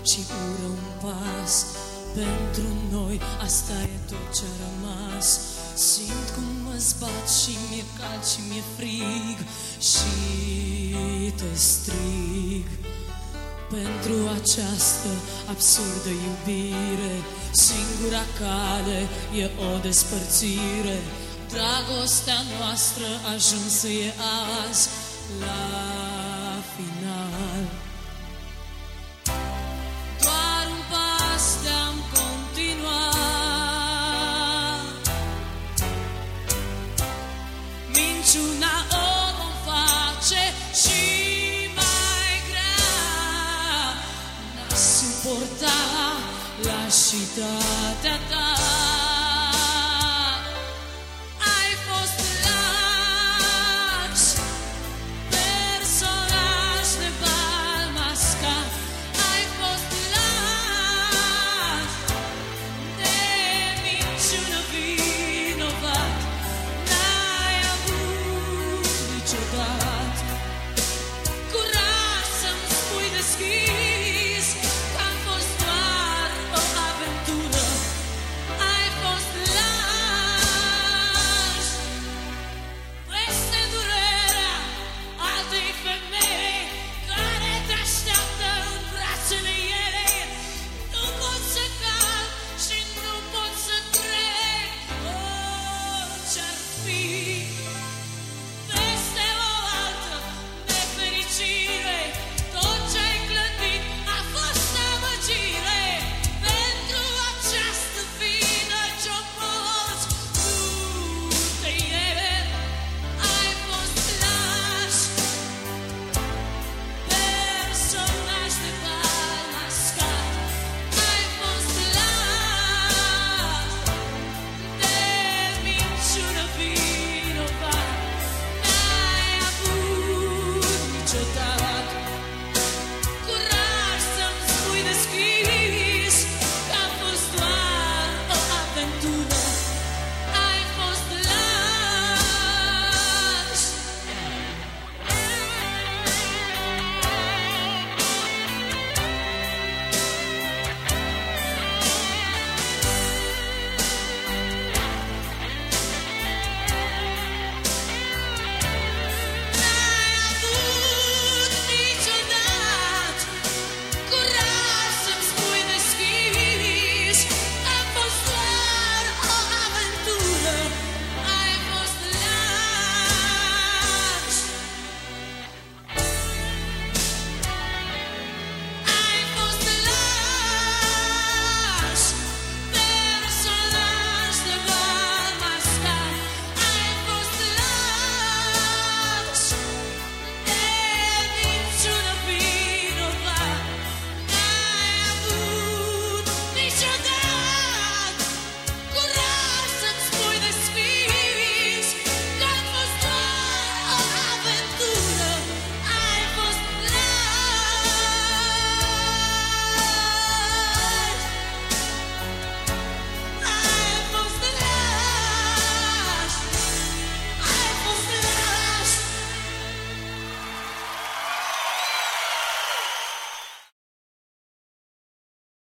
ci ură un pas pentru noi, asta e tot ce-a rămas. Simt cum mă zbat și mi-e cald și mi-e frig și te strig pentru această absurdă iubire. Singura cale e o despărțire, dragostea noastră ajunsă e azi la final. Doar un pas te-am continuat, minciuna o vom face și mai grea. N-aș suporta lașitatea ta.